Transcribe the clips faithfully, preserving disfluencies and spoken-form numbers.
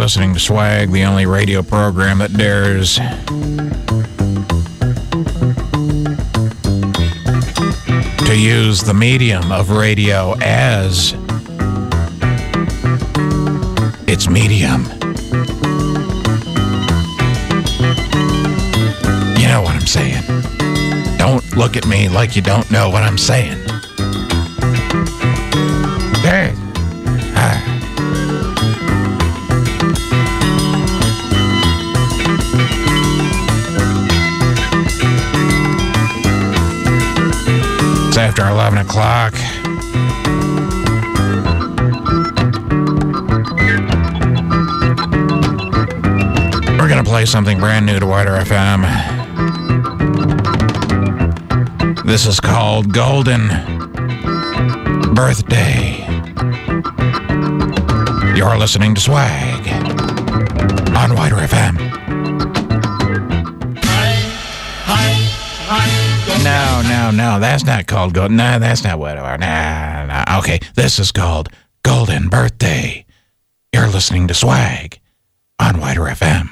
listening to Swag, the only radio program that dares to use the medium of radio as its medium. You know what I'm saying. Don't look at me like you don't know what I'm saying. Hey. Ah. It's after eleven o'clock. We're going to play something brand new to Wider F M. This is called Golden Birthday. You're listening to Swag on Wider F M. No, no, no, that's not called Golden. No, that's not what. Nah, nah. Okay, this is called Golden Birthday. You're listening to Swag on Wider F M.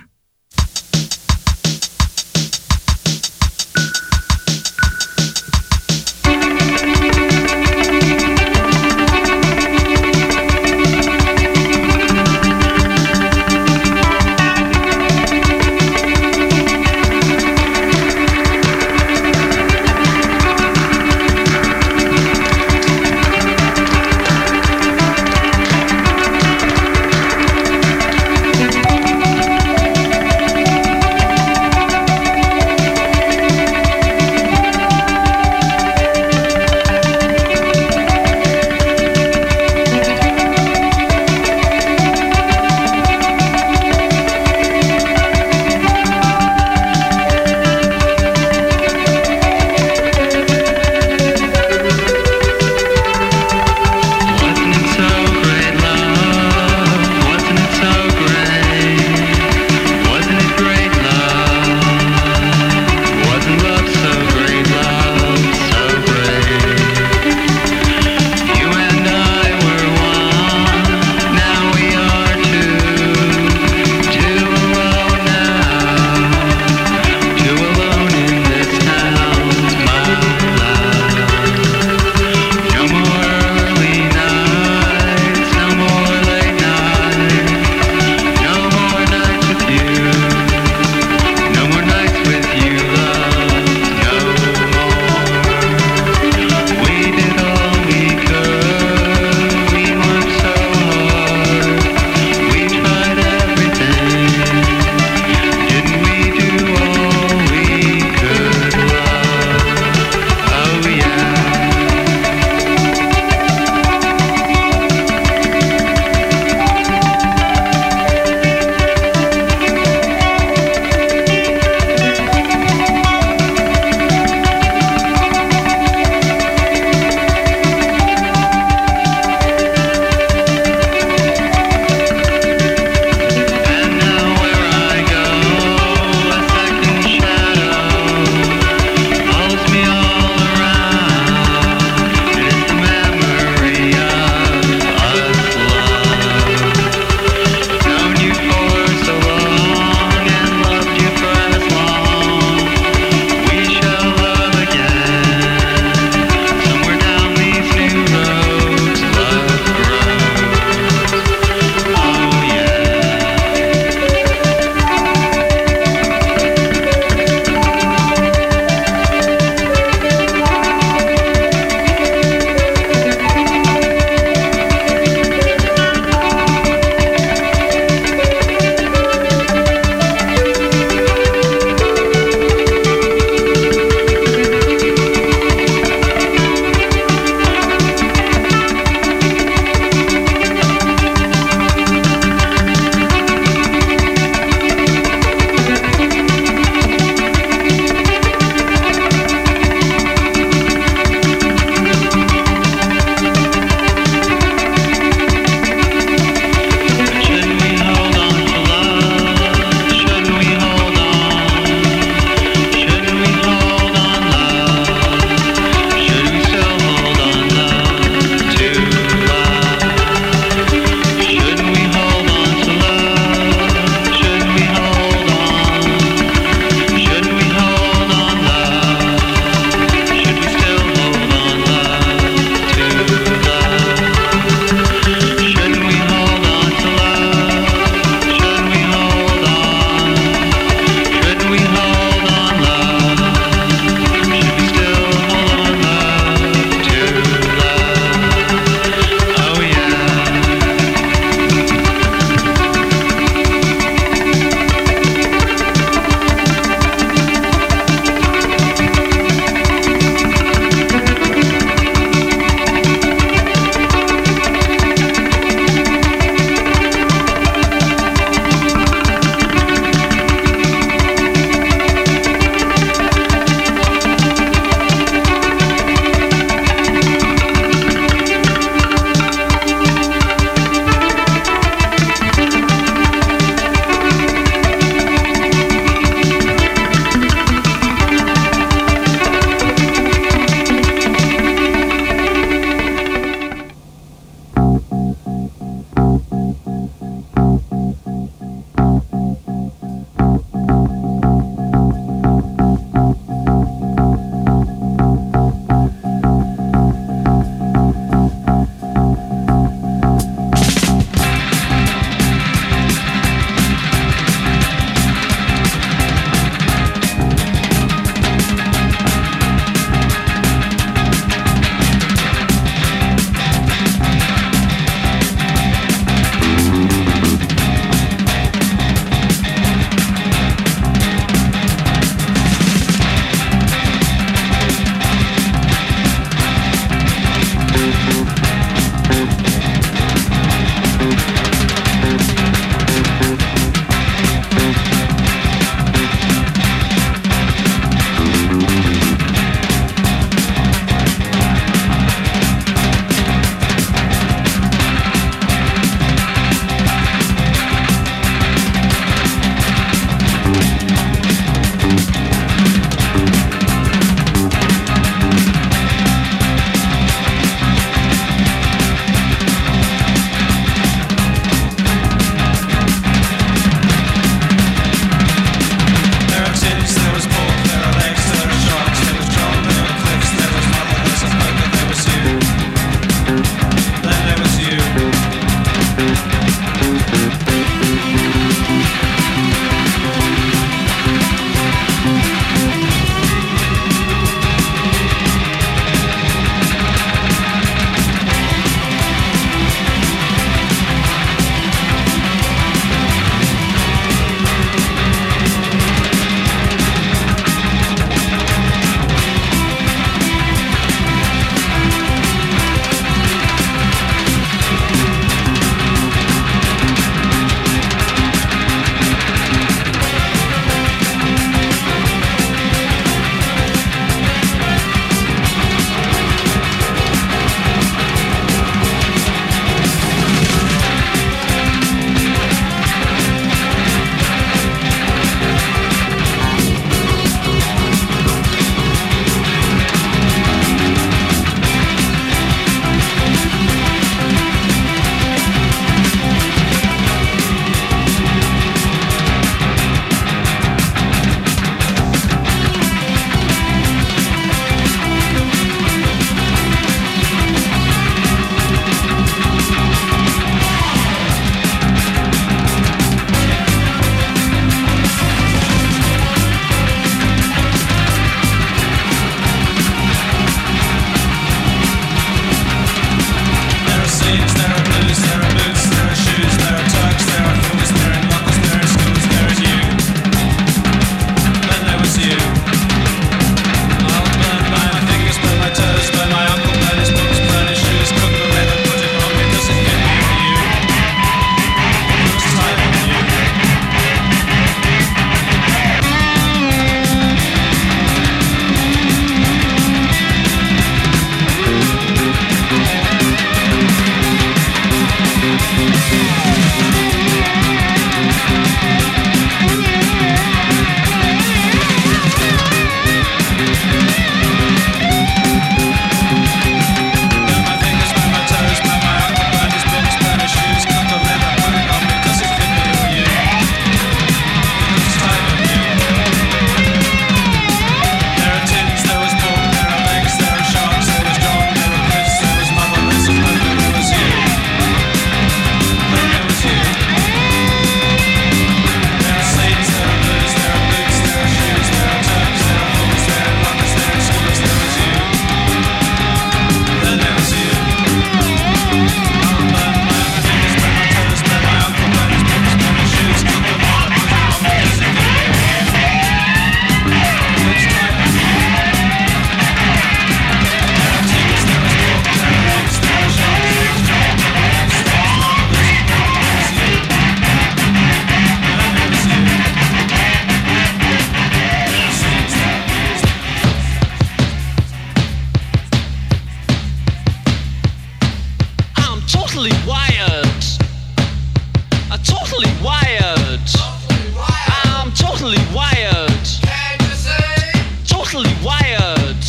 totally wired. I'm totally wired. I'm totally wired. Totally wired.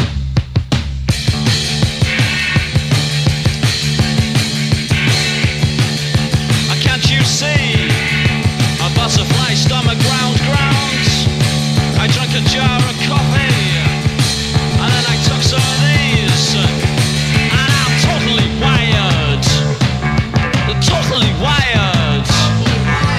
Uh, Can't you see? A butterfly stomach ground ground. I drank a jar of coffee, and then I took some of these, and I'm totally wired. Totally wired.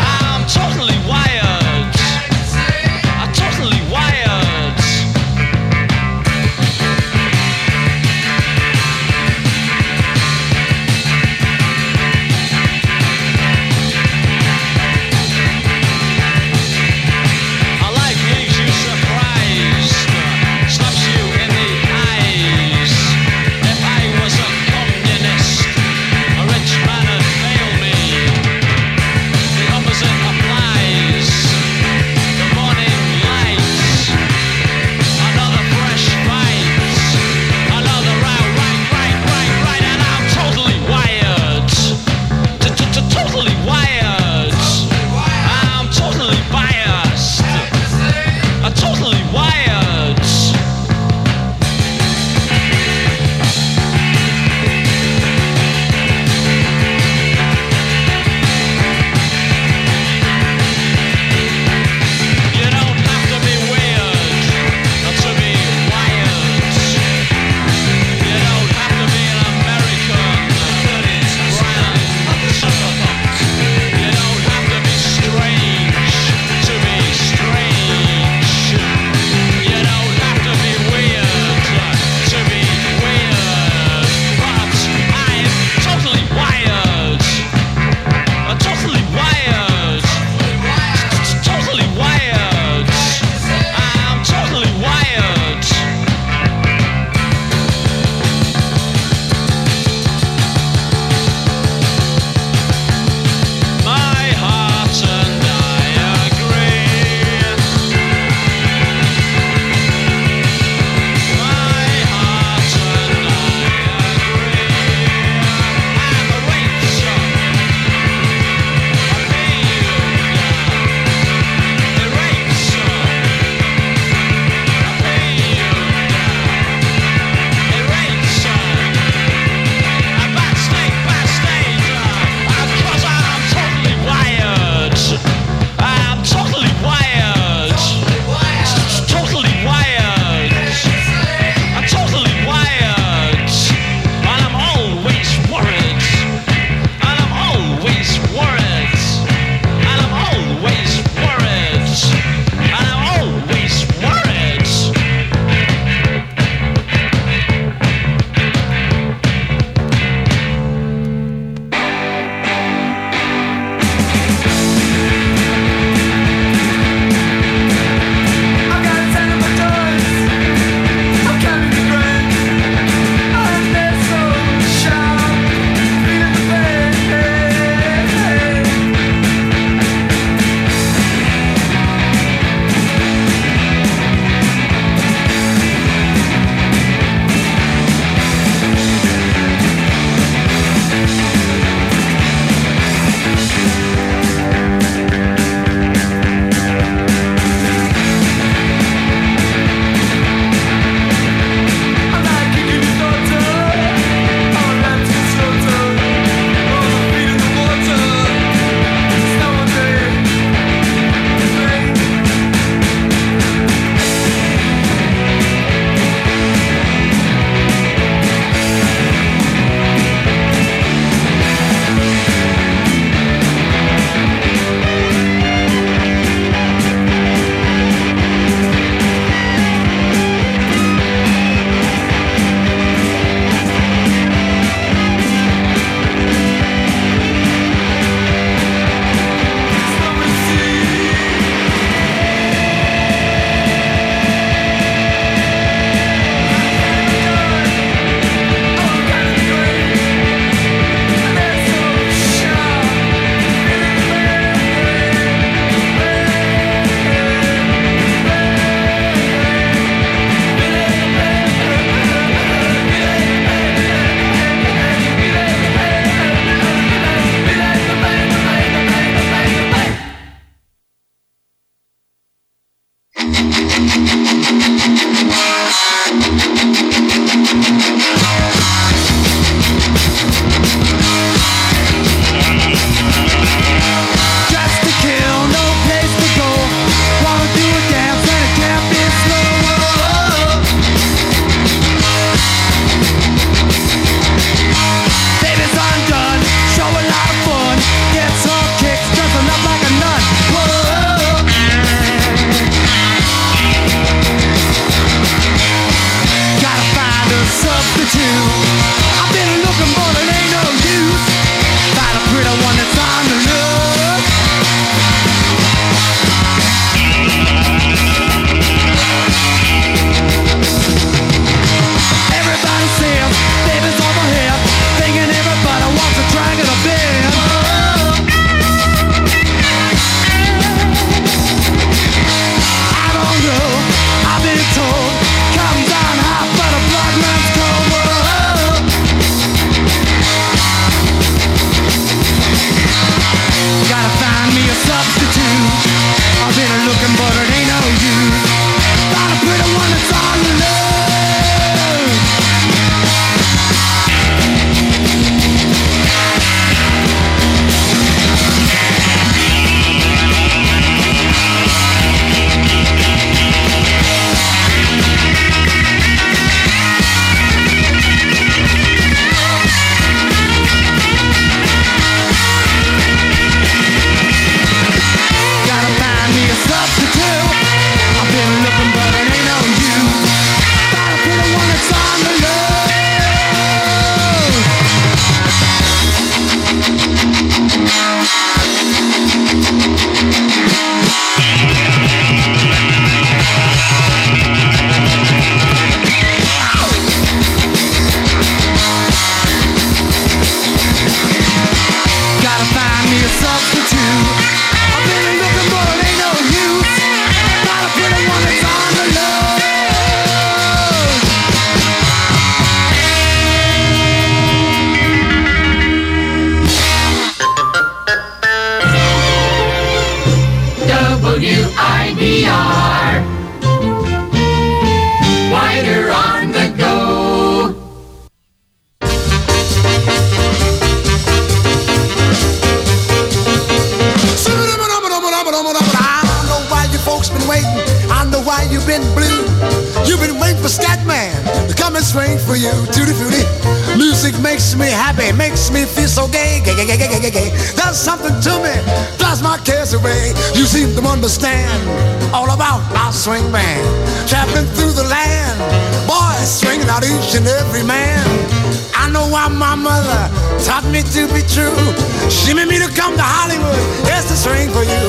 been blue. You've been waiting for Scatman to come and swing for you. Tutti frutti. Music makes me happy, makes me feel so gay, gay, gay, gay, gay, gay, gay. Does something to me, drives my cares away. You seem to understand all about our swing band. Traveling through the land, boys swinging out each and every man. I know why my mother taught me to be true. She made me to come to Hollywood, yes, to swing for you.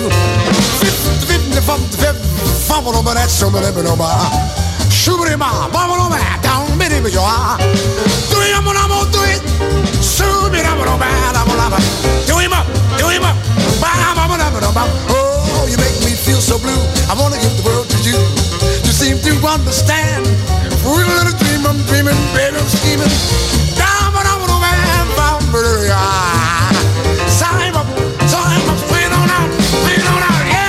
Fumble over that show, but every number. Shooby ma, bumble over that down, bitty with your eye. Do it, I'm gonna do it. Shooby, I'm gonna bad, I'm gonna do him up, do him up. Oh, you make me feel so blue. I wanna give the world to you. You seem to understand. We're a little dream, I'm dreaming, baby, I'm scheming. Down, but I'm gonna man, found, but sign up, sign up, playing on out, playing on out, yeah.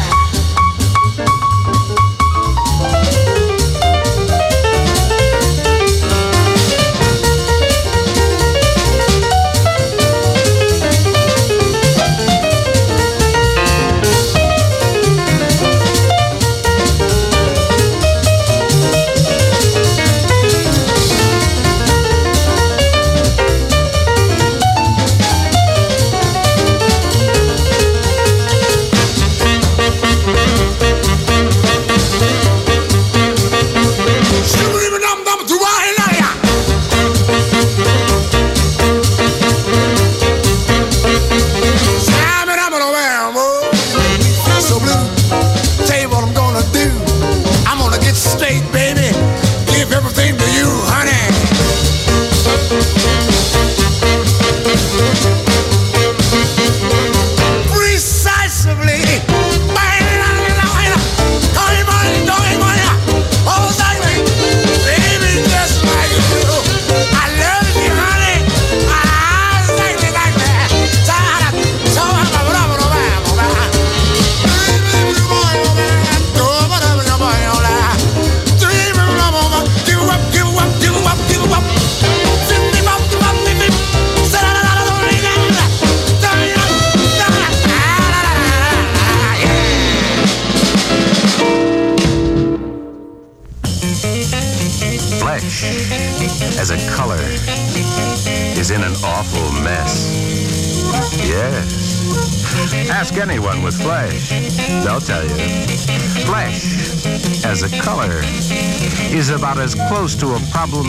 Ask anyone with flesh, they'll tell you. Flesh, as a color, is about as close to a problem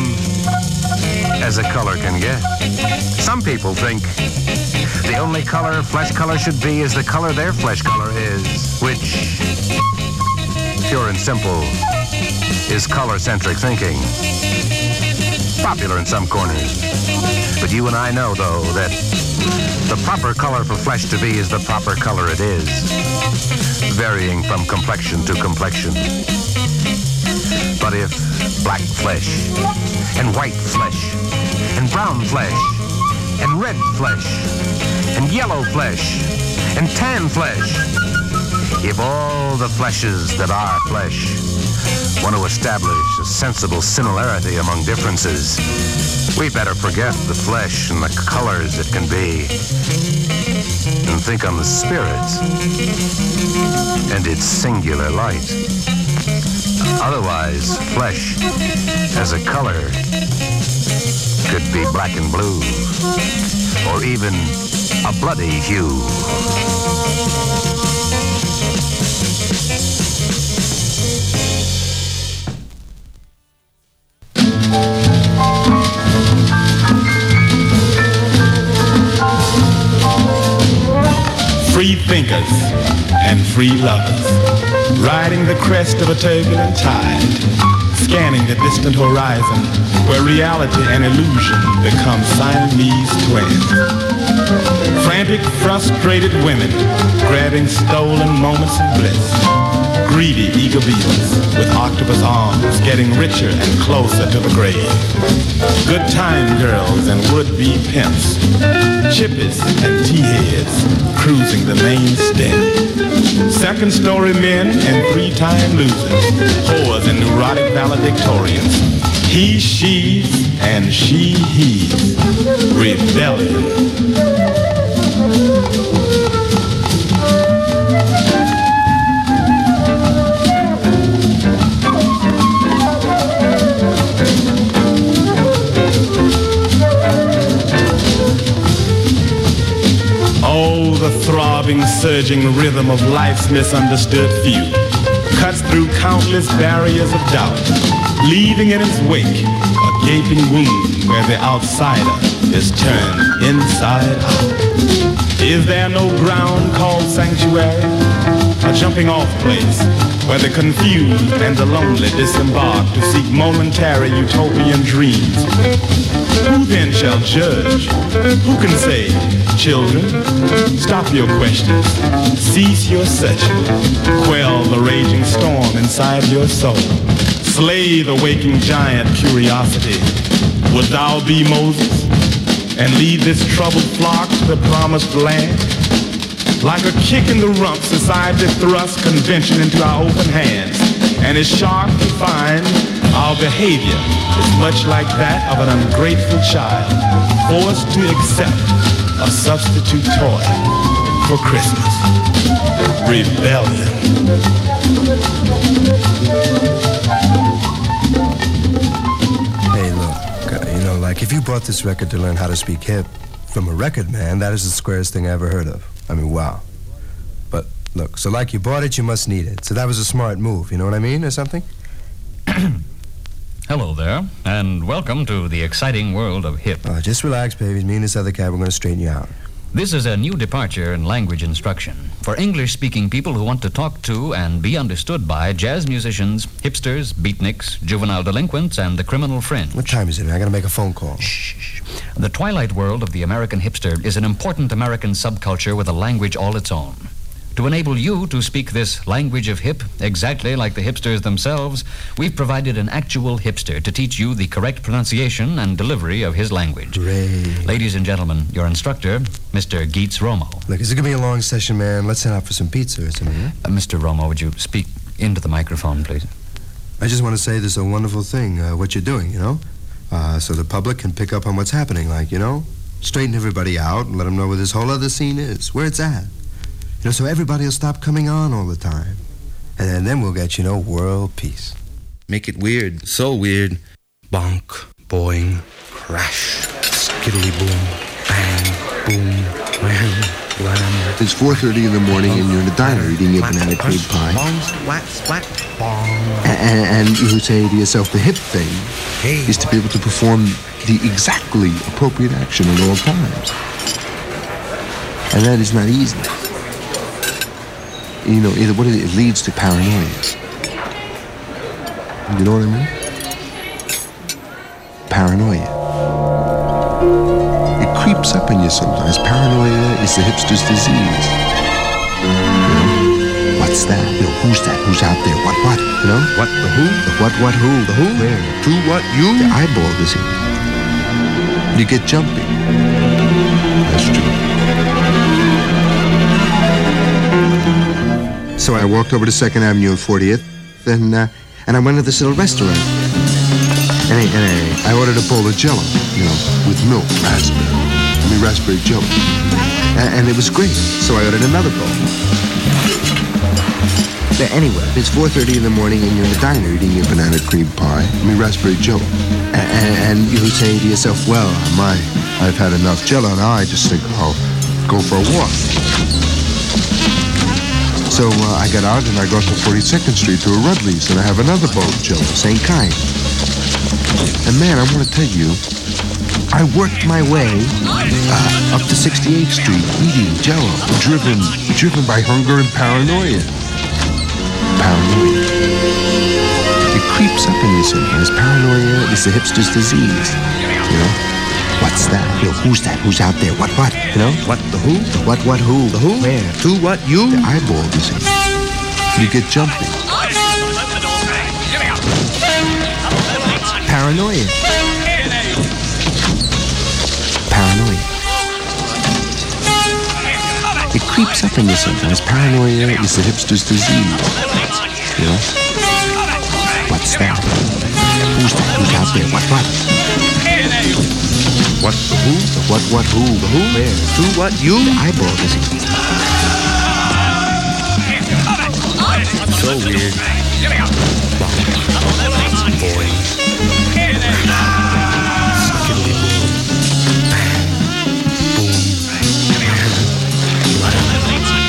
as a color can get. Some people think the only color flesh color should be is the color their flesh color is, which, pure and simple, is color-centric thinking. Popular in some corners. But you and I know, though, that the proper color for flesh to be is the proper color it is, varying from complexion to complexion. But if black flesh, and white flesh, and brown flesh, and red flesh, and yellow flesh, and tan flesh, if all the fleshes that are flesh want to establish a sensible similarity among differences, we better forget the flesh and the colors it can be and think on the spirit and its singular light. Otherwise, flesh as a color could be black and blue or even a bloody hue. Free thinkers and free lovers, riding the crest of a turbulent tide, scanning the distant horizon where reality and illusion become Siamese twins. Frantic, frustrated women grabbing stolen moments of bliss. Greedy, eager beings with octopus arms getting richer and closer to the grave. Good time girls and would-be pimps. Chippies and tea-heads cruising the main stem. Second-story men and three-time losers. Whores and neurotic valedictorians. He, she's, and she, he's. Rebellion. throbbing, surging rhythm of life's misunderstood few cuts through countless barriers of doubt, leaving in its wake a gaping wound where the outsider is turned inside out. Is there no ground called sanctuary? A jumping off place where the confused and the lonely disembark to seek momentary utopian dreams. Who then shall judge? Who can say, children, stop your questions, cease your searching, quell the raging storm inside your soul, slay the waking giant curiosity? Would thou be Moses and lead this troubled flock to the promised land? Like a kick in the rump, society thrusts convention into our open hands, and is shocked to find our behavior is much like that of an ungrateful child, forced to accept a substitute toy for Christmas. Rebellion. Hey, look, uh, you know, like if you bought this record to learn how to speak hip from a record man, that is the squarest thing I ever heard of. I mean, wow. But look, so like you bought it, you must need it. So that was a smart move, you know what I mean, or something? Hello there, and welcome to the exciting world of hip. Oh, just relax, baby. Me and this other cat, we're going to straighten you out. This is a new departure in language instruction for English-speaking people who want to talk to and be understood by jazz musicians, hipsters, beatniks, juvenile delinquents, and the criminal fringe. What time is it? I got to make a phone call. Shh. The twilight world of the American hipster is an important American subculture with a language all its own. To enable you to speak this language of hip exactly like the hipsters themselves, we've provided an actual hipster to teach you the correct pronunciation and delivery of his language. Great. Ladies and gentlemen, your instructor, Mister Geets Romo. Look, this is going to be a long session, man. Let's head out for some pizza or something, huh? Uh, Mister Romo, would you speak into the microphone, please? I just want to say this is a wonderful thing, uh, what you're doing, you know? Uh, so the public can pick up on what's happening, like, you know? Straighten everybody out and let them know where this whole other scene is, where it's at. You know, so everybody will stop coming on all the time. And then we'll get, you know, world peace. Make it weird, so weird. Bonk, boing, crash, skiddly boom, bang, boom, wham, wham. It's four thirty in the morning and you're in a diner eating your banana cream pie. And, and you say to yourself, the hip thing is to be able to perform the exactly appropriate action at all times. And that is not easy. You know, either what is it? It leads to paranoia. You know what I mean? Paranoia. It creeps up in you sometimes. Paranoia is the hipster's disease. You know? What's that? You know, who's that? Who's out there? What, what? You know? What, the who? The what, what, who? The who? Where? To what, you? The eyeball disease. You get jumpy. That's true. So I walked over to second Avenue and fortieth, and, uh, and I went to this little restaurant. And, I, and I, I ordered a bowl of Jell-O, you know, with milk, raspberry. I mean, raspberry Jell-O. And, and it was great, so I ordered another bowl. But anyway, it's four thirty in the morning and you're in the diner eating your banana cream pie. I mean, raspberry Jell-O. And, and, and you say to yourself, well, my, I've had enough Jell-O. Now I just think I'll go for a walk. So uh, I got out and I go to forty-second Street to a Rudley's and I have another bowl of Jell-O, same kind. And man, I want to tell you, I worked my way uh, up to sixty-eighth Street eating Jell-O, driven, driven by hunger and paranoia. Paranoia. It creeps up in you sometimes. Paranoia is the hipster's disease, you know? What's that? You know, who's that? Who's out there? What, what? You know? What, the who? The what, what, who? The who? Where? To what, you? The eyeball disease. You get jumpy. Paranoia. Paranoia. It creeps up in you sometimes. Paranoia is the hipster's disease. You know? What's that? Who's that? Who's out there? What, what? What, the who? The what, what, who? The who? Where? To what, you? The eyeball disease. So weird. Bonk, boing, skiddly boom, bang, boom, wham, wham.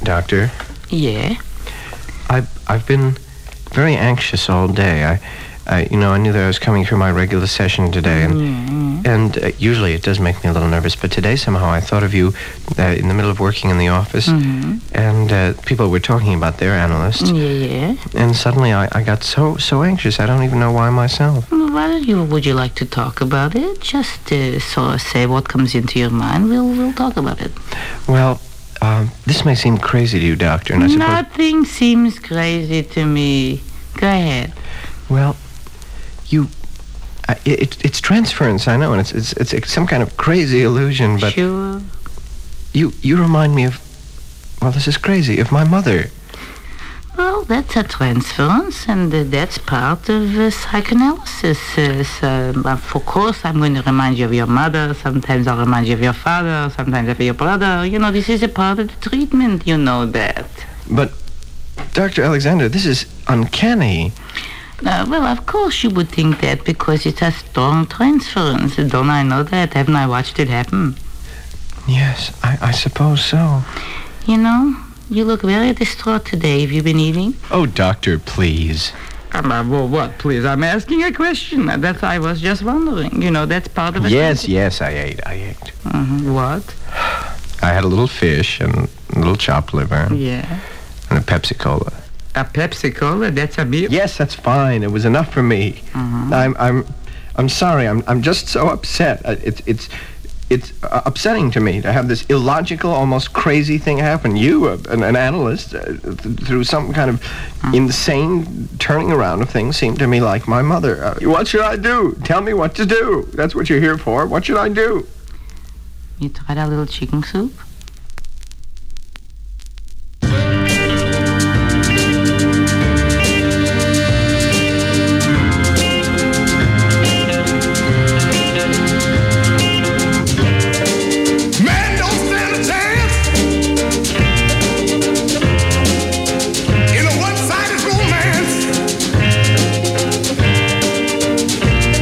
Doctor? Yeah? I've, I've been very anxious all day. I, I, you know, I knew that I was coming through my regular session today, and Mm-hmm. and uh, usually it does make me a little nervous, but today somehow I thought of you uh, in the middle of working in the office, Mm-hmm. and uh, people were talking about their analysts, Yeah, yeah. and suddenly I, I got so so anxious. I don't even know why myself. Well, you, would you like to talk about it? Just uh, sort of say what comes into your mind. We'll we'll talk about it. Well, um, this may seem crazy to you, Doctor, and I suppose... Nothing seems crazy to me. Go ahead. Well, you... Uh, it, it's transference, I know, and it's, it's it's it's some kind of crazy illusion, but... Sure. You, you remind me of... Well, this is crazy, of my mother. Well, that's a transference, and uh, that's part of uh, psychoanalysis. Uh, so, of course, I'm going to remind you of your mother. Sometimes I'll remind you of your father. Sometimes of your brother. You know, this is a part of the treatment. You know that. But, Doctor Alexander, this is uncanny. Uh, well, of course you would think that because it's a strong transference. Don't I know that? Haven't I watched it happen? Yes, I, I suppose so. You know, you look very distraught today. Have you been eating? Oh, Doctor, please. Um, uh, well, what, please? I'm asking a question. That's I was just wondering. You know, that's part of it. Yes, yes, I ate, I ate. Mm-hmm. What? I had a little fish and a little chopped liver. Yeah. And a Pepsi-Cola. A Pepsi-Cola? That's a meal? Yes, that's fine. It was enough for me. Mm-hmm. I'm, I'm, I'm sorry. I'm, I'm just so upset. Uh, It's, it's, it's uh, upsetting to me to have this illogical, almost crazy thing happen. You, uh, an, an analyst, uh, th- through some kind of Mm. insane turning around of things, seemed to me like my mother. Uh, what should I do? Tell me what to do. That's what you're here for. What should I do? You tried a little chicken soup? Man don't stand a chance in a one-sided romance.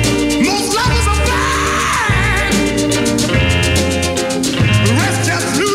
Most lovers are blind, the rest just lose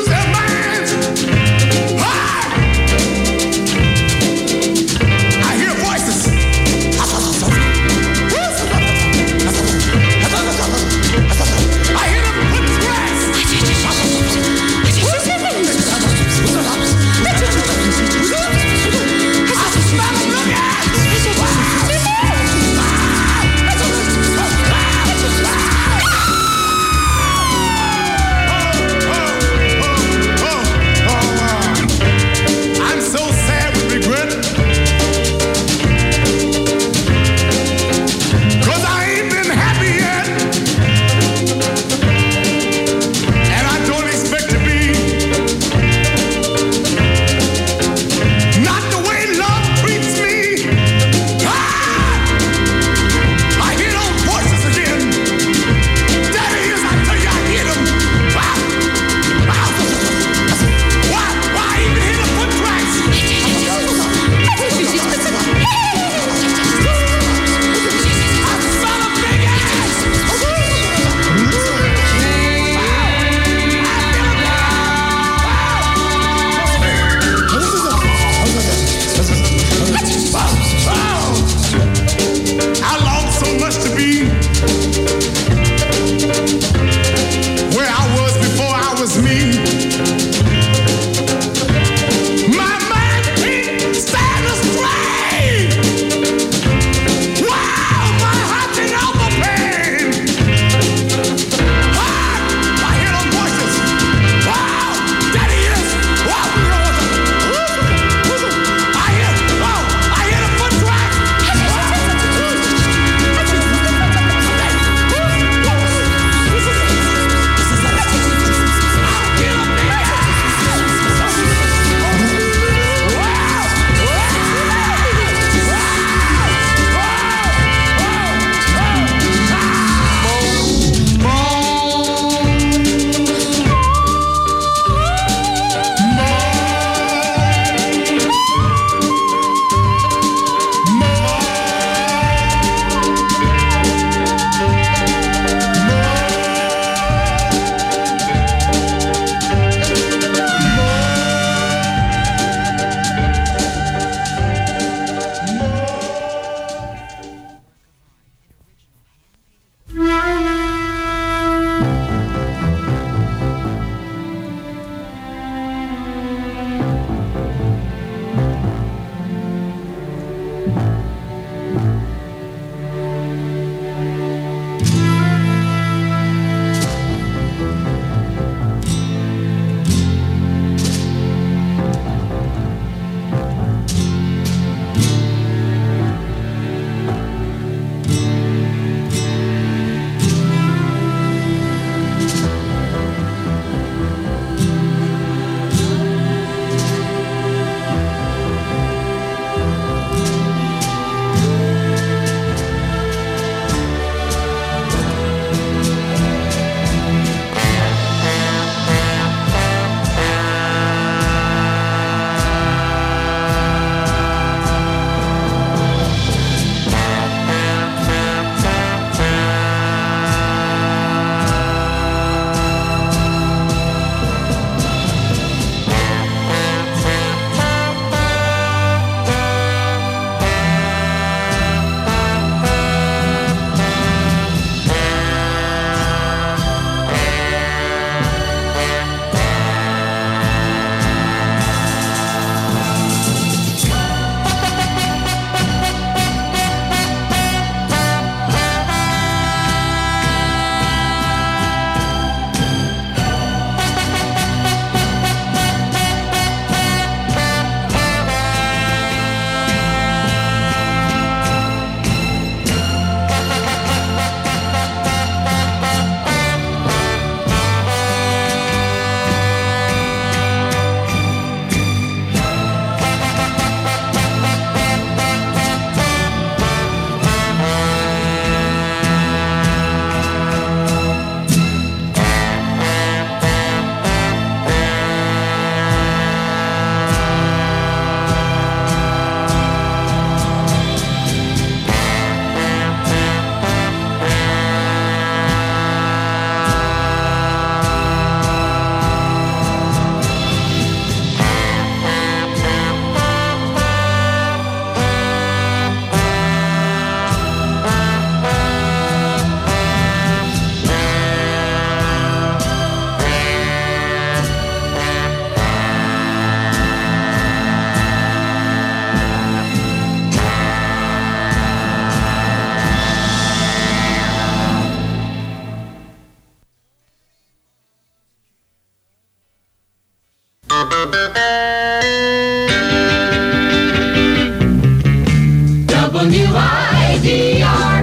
W I D R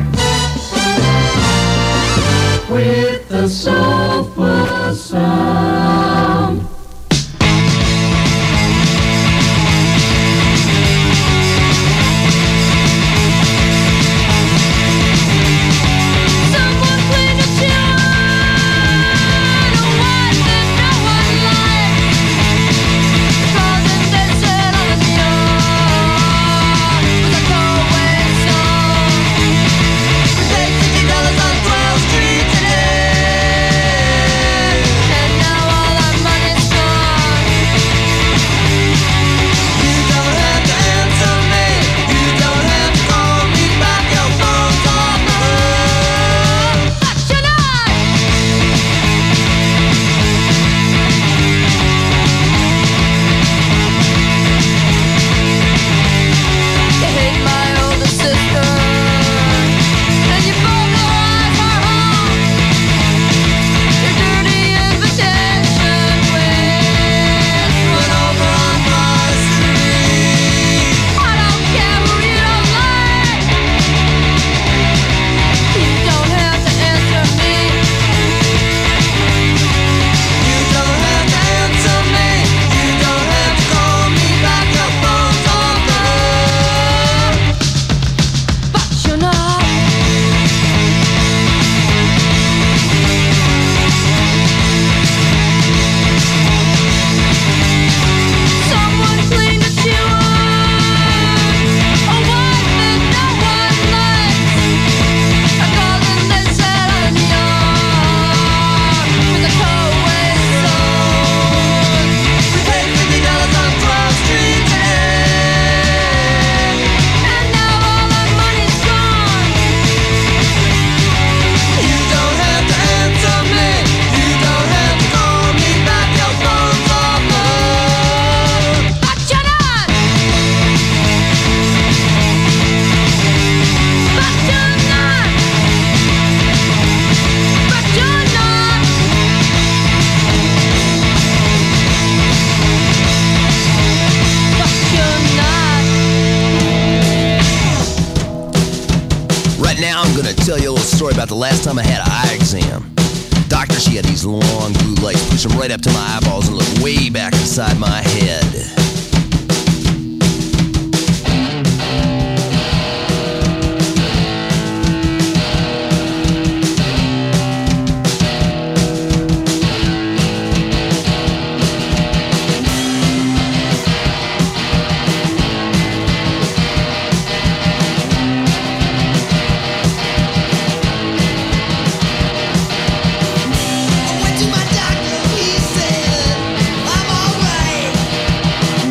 with the soulful sound. Someone clean the tune, a one that no one likes. Causing dead set on the neon with a throwaway song. We paid fifty dollars on twelfth Street today, and now all our money's gone. You don't have to answer me, you don't have to call me back, your phone's on the hook. But you're not. You hate my older sister, and you burglarize her home. Your dirty invitation went over on my street. I don't care who you don't like. You don't have to answer me. You don't have to answer me. You don't have to call me back. Your phone's on the hook. But you're not. Someone clean the tune, a one that no one likes. A golden that set on the yard with a throwaway song. We paid fifty dollars on twelfth Street today, and now all our money's gone. You don't have to answer me, you don't have to call me back, your phone's on the hook. But you're not. But you're not. But you're not. But you're not. Right now, I'm gonna tell you a little story about the last time I had an eye exam. Doctor, she had these long blue lights push them right up to my eyeballs and look way back inside my head. I went to my doctor, he said I'm alright.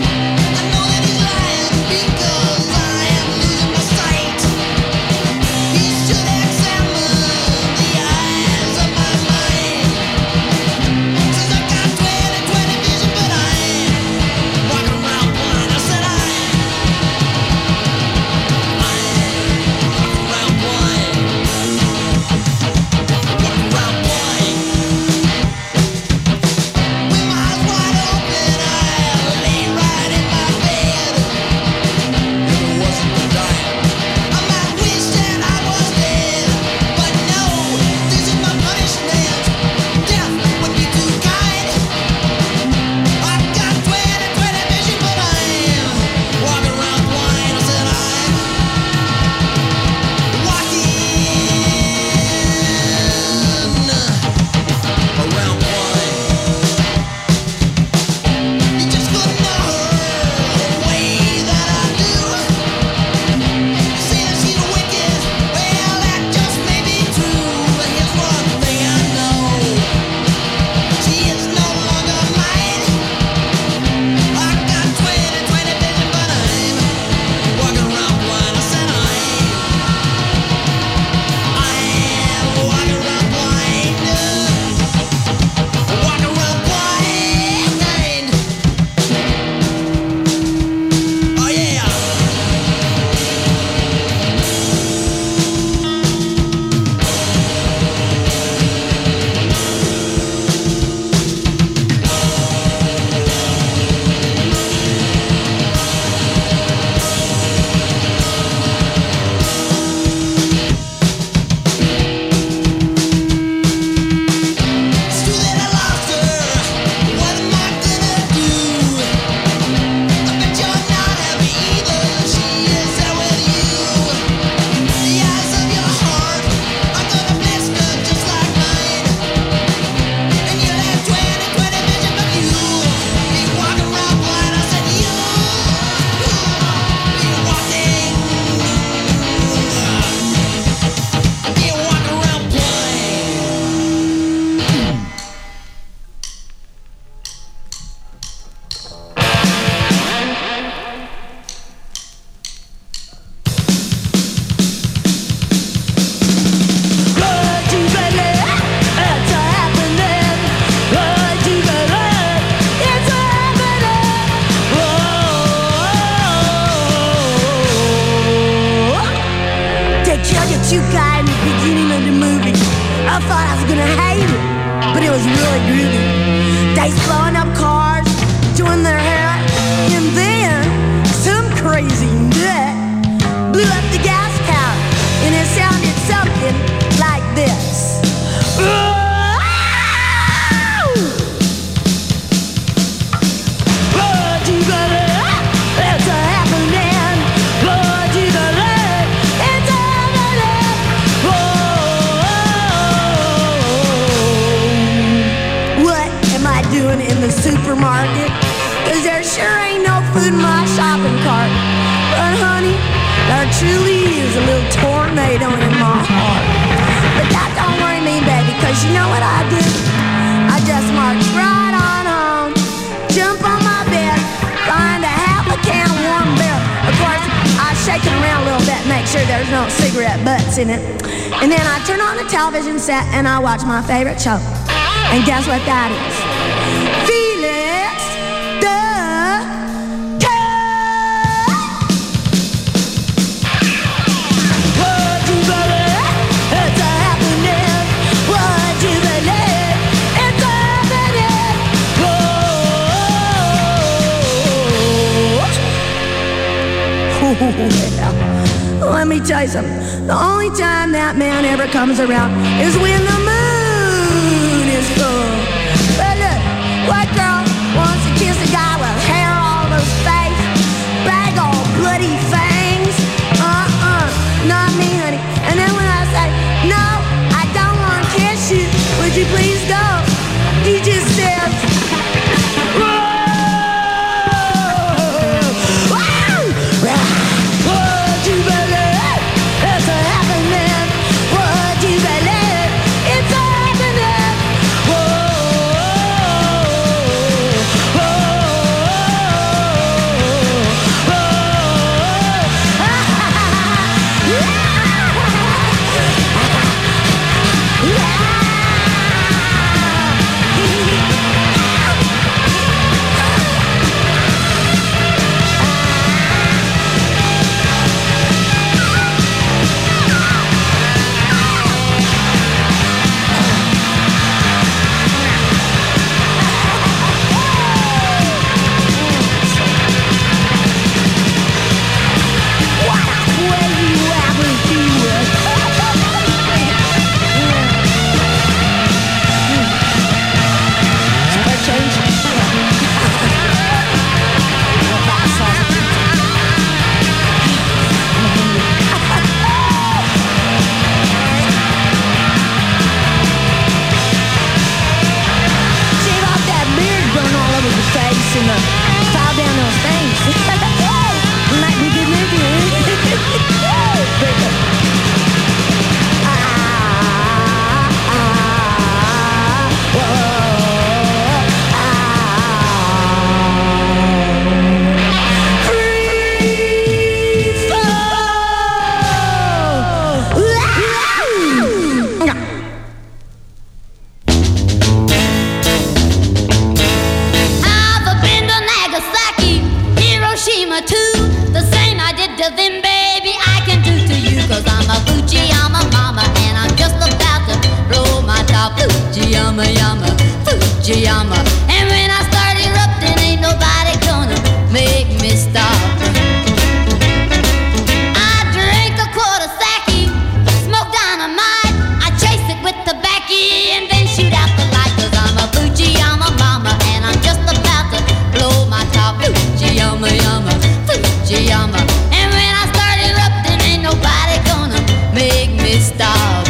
it was really groovy. They blowing up cars, doing their hair, and then some crazy nut blew up the gas cap, and it sounded something like this. In the supermarket, 'cause there sure ain't no food in my shopping cart. But honey, there truly is a little tornado in my heart. But that don't worry me, baby, 'cause you know what I do? I just march right on home, jump on my bed, find a half a can of warm beer. Of course, I shake it around a little bit, make sure there's no cigarette butts in it. And then I turn on the television set and I watch my favorite show. And guess what that is? Felix the Cat! Would you believe it's a happening? Would you believe it's a happening? Oh, yeah. Let me tell you something. The only time that man ever comes around is when the moon is full. But look, what girl wants to kiss a guy with hair all over his face, big old bloody fangs? Uh-uh, not me, honey. And then when I say, no, I don't want to kiss you, would you please go? He just says, whoa! Would you believe it's a happening? Would you believe it's a happening? And uh, file down those things. Might be good news. Ah, ah, whoa, ah. Free fall. Hiroshima too, the same I did to them, baby, I can do to you. 'Cause I'm a Fujiyama mama, and I'm just about to blow my top. Fujiyama, yama, Fujiyama. And when I start erupting, ain't nobody gonna make me stop. I drink a quart of sake, smoke dynamite, I chase it with tobacco, and then shoot out the light. 'Cause I'm a Fujiyama mama, and I'm just about to blow my top. Fujiyama, yama, Fujiyama. And when I start erupting, ain't nobody gonna make me stop.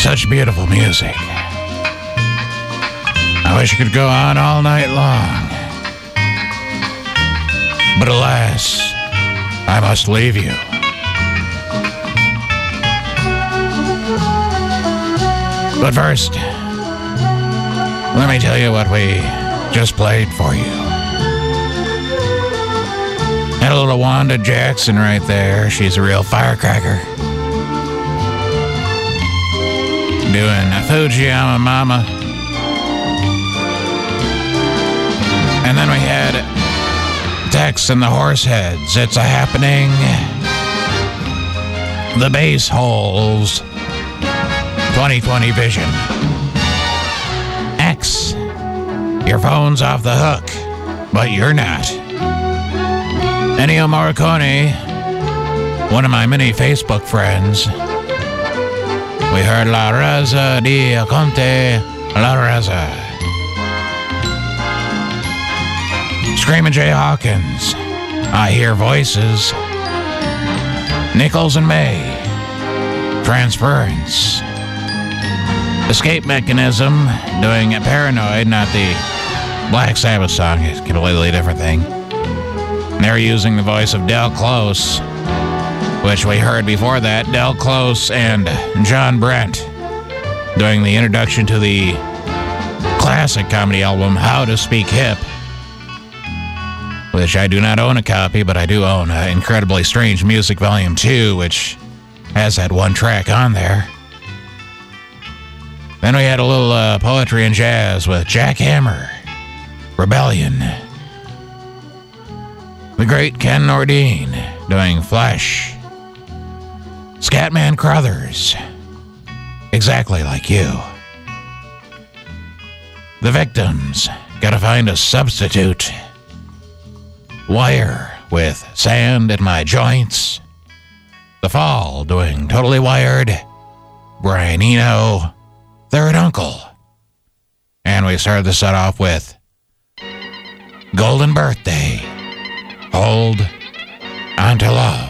Such beautiful music. I wish it could go on all night long. But alas, I must leave you. But first, let me tell you what we just played for you. Had a little Wanda Jackson right there. She's a real firecracker. Doing a Fujiyama Mama. And then we had Tex and the Horseheads. It's a happening. The Bass Holes. twenty twenty Vision. X. Your phone's off the hook, but you're not. Ennio Morricone, one of my many Facebook friends. We heard La Raza di Conte La Raza. Screamin' Jay Hawkins. I Hear Voices. Nichols and May. Transference. Escape Mechanism, doing a Paranoid, not the Black Sabbath song. It's a completely different thing. They're using the voice of Del Close, which we heard before that. Del Close and John Brent doing the introduction to the classic comedy album, How to Speak Hip, which I do not own a copy, but I do own uh, Incredibly Strange Music Volume two, which has that one track on there. Then we had a little uh, poetry and jazz with Jack Hammer, Rebellion. The great Ken Nordine doing Flesh. Scatman Crothers, Exactly Like You. The Victims, Gotta Find a Substitute. Wire with Sand in My Joints. The Fall doing Totally Wired. Brian Eno, Third Uncle. And we started the set off with Golden Birthday, Hold On to Love.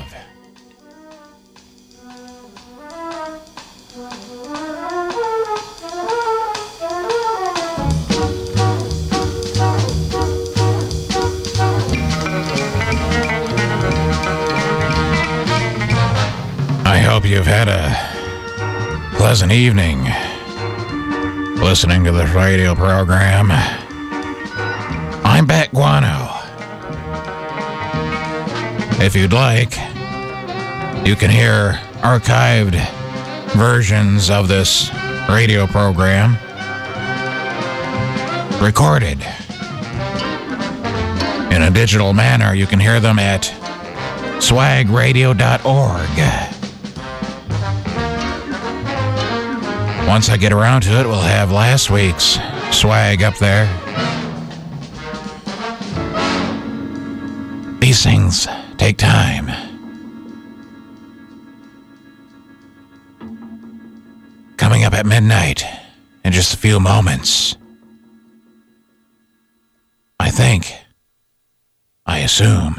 I hope you've had a pleasant evening listening to this radio program. I'm Bat Guano. If you'd like, you can hear archived versions of this radio program recorded in a digital manner. You can hear them at swag radio dot org. Once I get around to it, we'll have last week's swag up there. These things take time. Coming up at midnight in just a few moments. I think, I assume,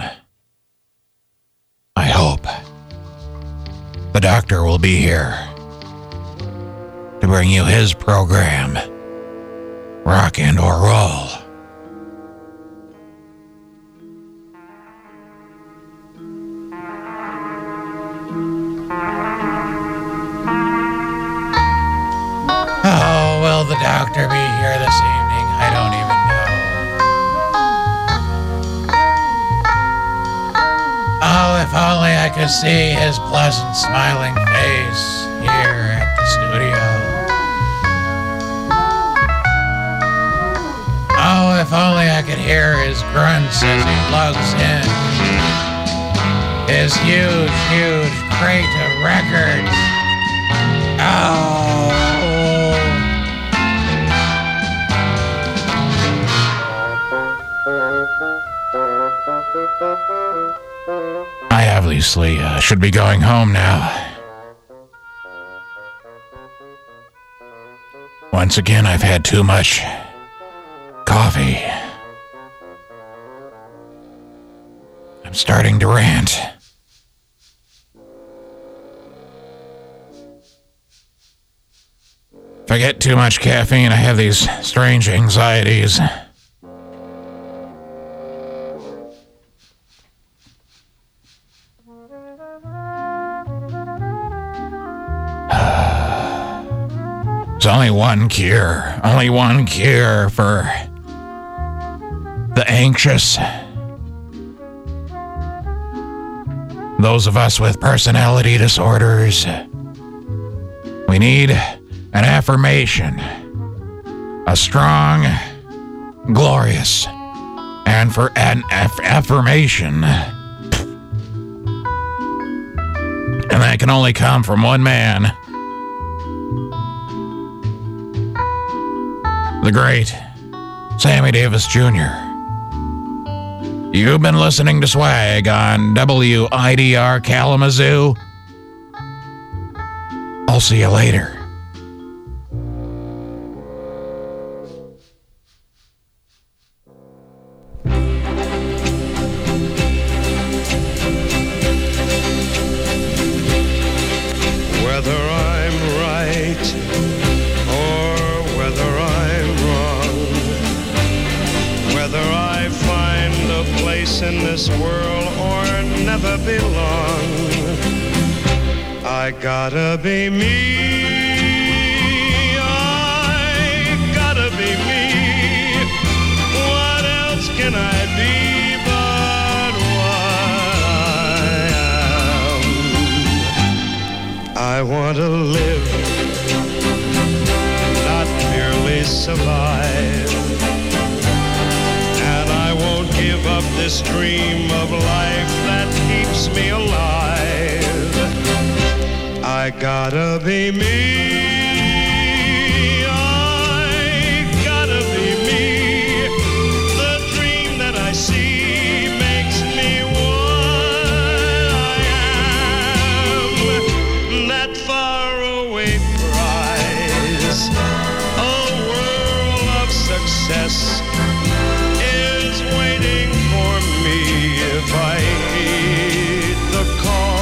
I hope, the doctor will be here to bring you his program, Rock and or Roll. Oh, will the doctor be here this evening? I don't even know. Oh, if only I could see his pleasant, smiling face here at the studio. Oh, if only I could hear his grunts as he plugs in his huge, huge crate of records. Oh. I obviously uh, should be going home now. Once again, I've had too much coffee. I'm starting to rant. I get too much caffeine, I have these strange anxieties. There's only one cure, only one cure for the anxious. Those of us with personality disorders. We need an affirmation. A strong, glorious, and for an aff- affirmation. And that can only come from one man. The great Sammy Davis Junior You've been listening to Swag on W I D R Kalamazoo. I'll see you later. Whether I'm right or whether I'm wrong, whether I find a place in this world or never belong, I gotta be me. I gotta be me. What else can I be but what I am? I want to live, not merely survive. And I won't give up this dream of life that keeps me alive. I gotta be me. I gotta be me. The dream that I see makes me what I am. That faraway prize, a world of success, is waiting for me if I heed the call.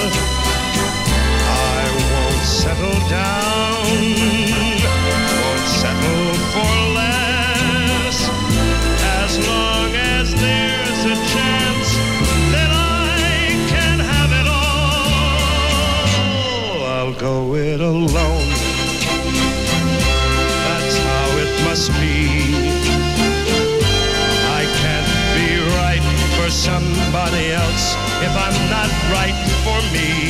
Settle down, won't settle for less, as long as there's a chance that I can have it all. I'll go it alone, that's how it must be. I can't be right for somebody else if I'm not right for me.